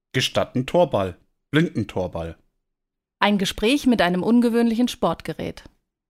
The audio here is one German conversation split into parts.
Gestatten Torball. Blindentorball. Ein Gespräch mit einem ungewöhnlichen Sportgerät.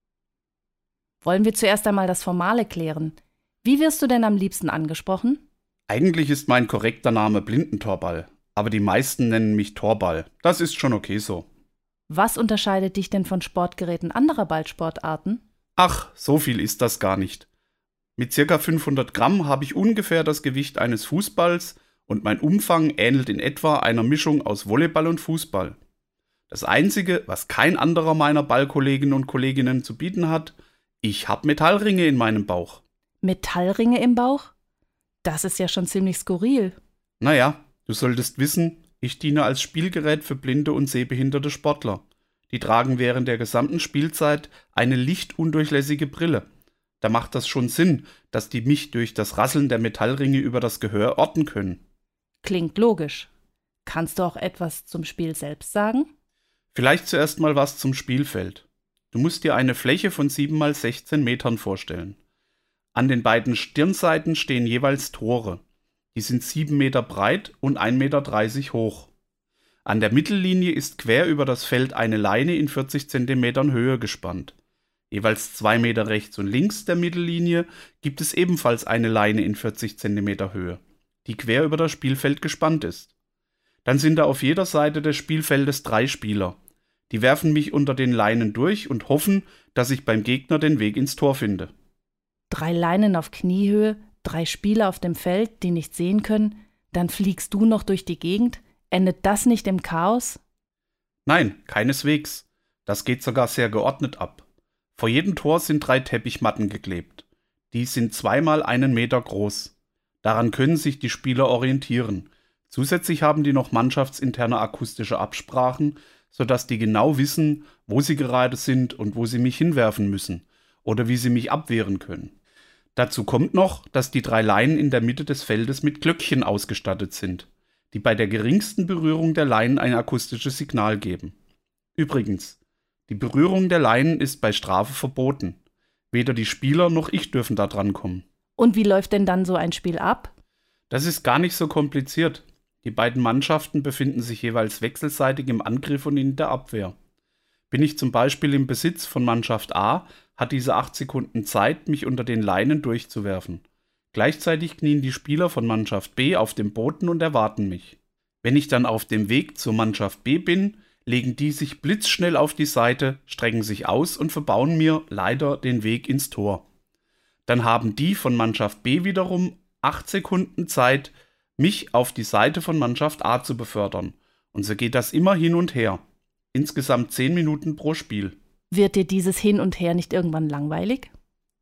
Wollen wir zuerst einmal das Formale klären. Wie wirst du denn am liebsten angesprochen? Eigentlich ist mein korrekter Name Blindentorball, aber die meisten nennen mich Torball. Das ist schon okay so. Was unterscheidet dich denn von Sportgeräten anderer Ballsportarten? Ach, so viel ist das gar nicht. Mit circa 500 Gramm habe ich ungefähr das Gewicht eines Fußballs und mein Umfang ähnelt in etwa einer Mischung aus Volleyball und Fußball. Das Einzige, was kein anderer meiner Ballkolleginnen und Kolleginnen zu bieten hat, ich habe Metallringe in meinem Bauch. Metallringe im Bauch? Das ist ja schon ziemlich skurril. Naja, du solltest wissen, ich diene als Spielgerät für blinde und sehbehinderte Sportler. Die tragen während der gesamten Spielzeit eine lichtundurchlässige Brille. Da macht das schon Sinn, dass die mich durch das Rasseln der Metallringe über das Gehör orten können. Klingt logisch. Kannst du auch etwas zum Spiel selbst sagen? Vielleicht zuerst mal was zum Spielfeld. Du musst dir eine Fläche von 7 mal 16 Metern vorstellen. An den beiden Stirnseiten stehen jeweils Tore. Die sind 7 Meter breit und 1,30 Meter hoch. An der Mittellinie ist quer über das Feld eine Leine in 40 Zentimetern Höhe gespannt. Jeweils 2 Meter rechts und links der Mittellinie gibt es ebenfalls eine Leine in 40 Zentimeter Höhe, die quer über das Spielfeld gespannt ist. Dann sind da auf jeder Seite des Spielfeldes 3 Spieler. Die werfen mich unter den Leinen durch und hoffen, dass ich beim Gegner den Weg ins Tor finde. 3 Leinen auf Kniehöhe, 3 Spieler auf dem Feld, die nicht sehen können, dann fliegst du noch durch die Gegend. Endet das nicht im Chaos? Nein, keineswegs. Das geht sogar sehr geordnet ab. Vor jedem Tor sind 3 Teppichmatten geklebt. Die sind 2 mal 1 Meter groß. Daran können sich die Spieler orientieren. Zusätzlich haben die noch mannschaftsinterne akustische Absprachen, sodass die genau wissen, wo sie gerade sind und wo sie mich hinwerfen müssen oder wie sie mich abwehren können. Dazu kommt noch, dass die 3 Leinen in der Mitte des Feldes mit Glöckchen ausgestattet sind, die bei der geringsten Berührung der Leinen ein akustisches Signal geben. Übrigens, die Berührung der Leinen ist bei Strafe verboten. Weder die Spieler noch ich dürfen da dran kommen. Und wie läuft denn dann so ein Spiel ab? Das ist gar nicht so kompliziert. Die beiden Mannschaften befinden sich jeweils wechselseitig im Angriff und in der Abwehr. Bin ich zum Beispiel im Besitz von Mannschaft A, hat diese 8 Sekunden Zeit, mich unter den Leinen durchzuwerfen. Gleichzeitig knien die Spieler von Mannschaft B auf dem Boden und erwarten mich. Wenn ich dann auf dem Weg zur Mannschaft B bin, legen die sich blitzschnell auf die Seite, strecken sich aus und verbauen mir leider den Weg ins Tor. Dann haben die von Mannschaft B wiederum 8 Sekunden Zeit, mich auf die Seite von Mannschaft A zu befördern. Und so geht das immer hin und her. Insgesamt 10 Minuten pro Spiel. Wird dir dieses Hin und Her nicht irgendwann langweilig?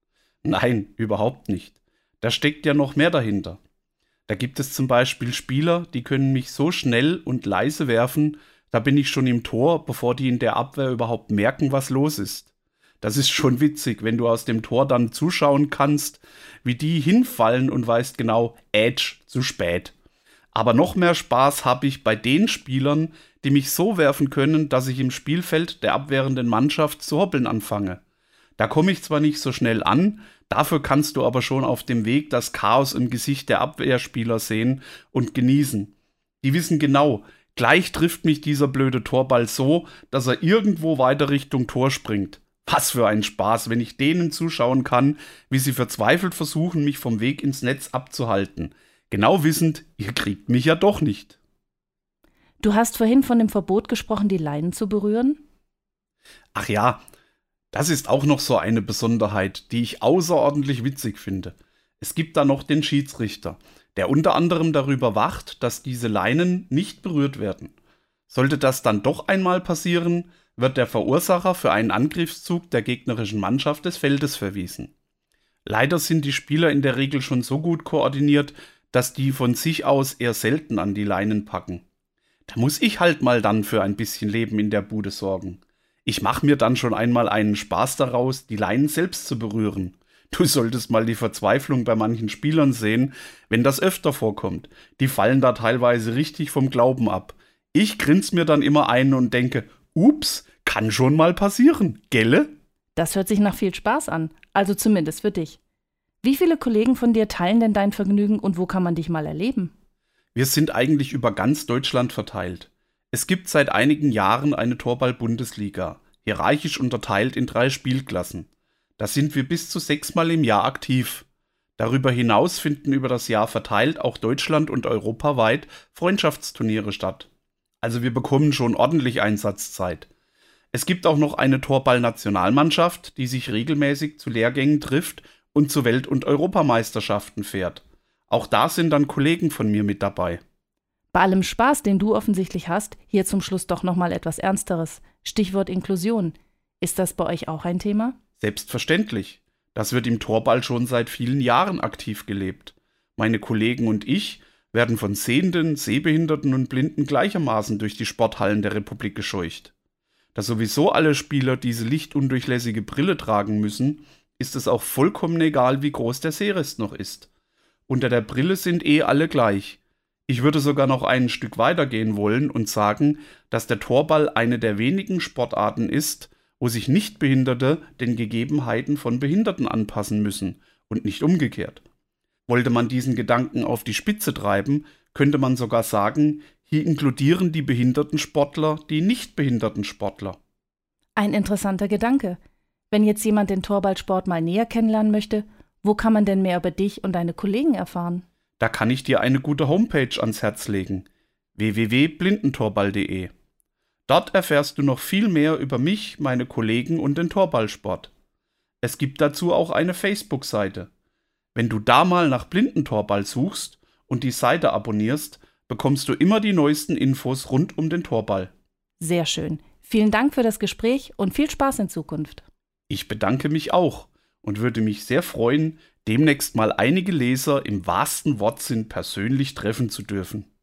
Nein, überhaupt nicht. Da steckt ja noch mehr dahinter. Da gibt es zum Beispiel Spieler, die können mich so schnell und leise werfen, da bin ich schon im Tor, bevor die in der Abwehr überhaupt merken, was los ist. Das ist schon witzig, wenn du aus dem Tor dann zuschauen kannst, wie die hinfallen und weißt genau, Edge, zu spät. Aber noch mehr Spaß habe ich bei den Spielern, die mich so werfen können, dass ich im Spielfeld der abwehrenden Mannschaft zu hoppeln anfange. Da komme ich zwar nicht so schnell an, dafür kannst du aber schon auf dem Weg das Chaos im Gesicht der Abwehrspieler sehen und genießen. Die wissen genau, gleich trifft mich dieser blöde Torball so, dass er irgendwo weiter Richtung Tor springt. Was für ein Spaß, wenn ich denen zuschauen kann, wie sie verzweifelt versuchen, mich vom Weg ins Netz abzuhalten. Genau wissend, ihr kriegt mich ja doch nicht. Du hast vorhin von dem Verbot gesprochen, die Leinen zu berühren? Ach ja, das ist auch noch so eine Besonderheit, die ich außerordentlich witzig finde. Es gibt da noch den Schiedsrichter, der unter anderem darüber wacht, dass diese Leinen nicht berührt werden. Sollte das dann doch einmal passieren, wird der Verursacher für einen Angriffszug der gegnerischen Mannschaft des Feldes verwiesen. Leider sind die Spieler in der Regel schon so gut koordiniert, dass die von sich aus eher selten an die Leinen packen. Da muss ich halt mal dann für ein bisschen Leben in der Bude sorgen. Ich mache mir dann schon einmal einen Spaß daraus, die Leinen selbst zu berühren. Du solltest mal die Verzweiflung bei manchen Spielern sehen, wenn das öfter vorkommt. Die fallen da teilweise richtig vom Glauben ab. Ich grinse mir dann immer ein und denke, ups, kann schon mal passieren, gelle? Das hört sich nach viel Spaß an, also zumindest für dich. Wie viele Kollegen von dir teilen denn dein Vergnügen und wo kann man dich mal erleben? Wir sind eigentlich über ganz Deutschland verteilt. Es gibt seit einigen Jahren eine Torball-Bundesliga, hierarchisch unterteilt in 3 Spielklassen. Da sind wir bis zu 6-mal im Jahr aktiv. Darüber hinaus finden über das Jahr verteilt auch deutschland- und europaweit Freundschaftsturniere statt. Also wir bekommen schon ordentlich Einsatzzeit. Es gibt auch noch eine Torball-Nationalmannschaft, die sich regelmäßig zu Lehrgängen trifft und zu Welt- und Europameisterschaften fährt. Auch da sind dann Kollegen von mir mit dabei. Bei allem Spaß, den du offensichtlich hast, hier zum Schluss doch nochmal etwas Ernsteres. Stichwort Inklusion. Ist das bei euch auch ein Thema? Selbstverständlich. Das wird im Torball schon seit vielen Jahren aktiv gelebt. Meine Kollegen und ich werden von Sehenden, Sehbehinderten und Blinden gleichermaßen durch die Sporthallen der Republik gescheucht. Da sowieso alle Spieler diese lichtundurchlässige Brille tragen müssen, ist es auch vollkommen egal, wie groß der Sehrest noch ist. Unter der Brille sind alle gleich. Ich würde sogar noch ein Stück weiter gehen wollen und sagen, dass der Torball eine der wenigen Sportarten ist, wo sich Nichtbehinderte den Gegebenheiten von Behinderten anpassen müssen und nicht umgekehrt. Wollte man diesen Gedanken auf die Spitze treiben, könnte man sogar sagen, hier inkludieren die behinderten Sportler die nichtbehinderten Sportler. Ein interessanter Gedanke. Wenn jetzt jemand den Torballsport mal näher kennenlernen möchte, wo kann man denn mehr über dich und deine Kollegen erfahren? Da kann ich dir eine gute Homepage ans Herz legen: www.blindentorball.de. Dort erfährst du noch viel mehr über mich, meine Kollegen und den Torballsport. Es gibt dazu auch eine Facebook-Seite. Wenn du da mal nach Blindentorball suchst und die Seite abonnierst, bekommst du immer die neuesten Infos rund um den Torball. Sehr schön. Vielen Dank für das Gespräch und viel Spaß in Zukunft. Ich bedanke mich auch und würde mich sehr freuen, demnächst mal einige Leser im wahrsten Wortsinn persönlich treffen zu dürfen.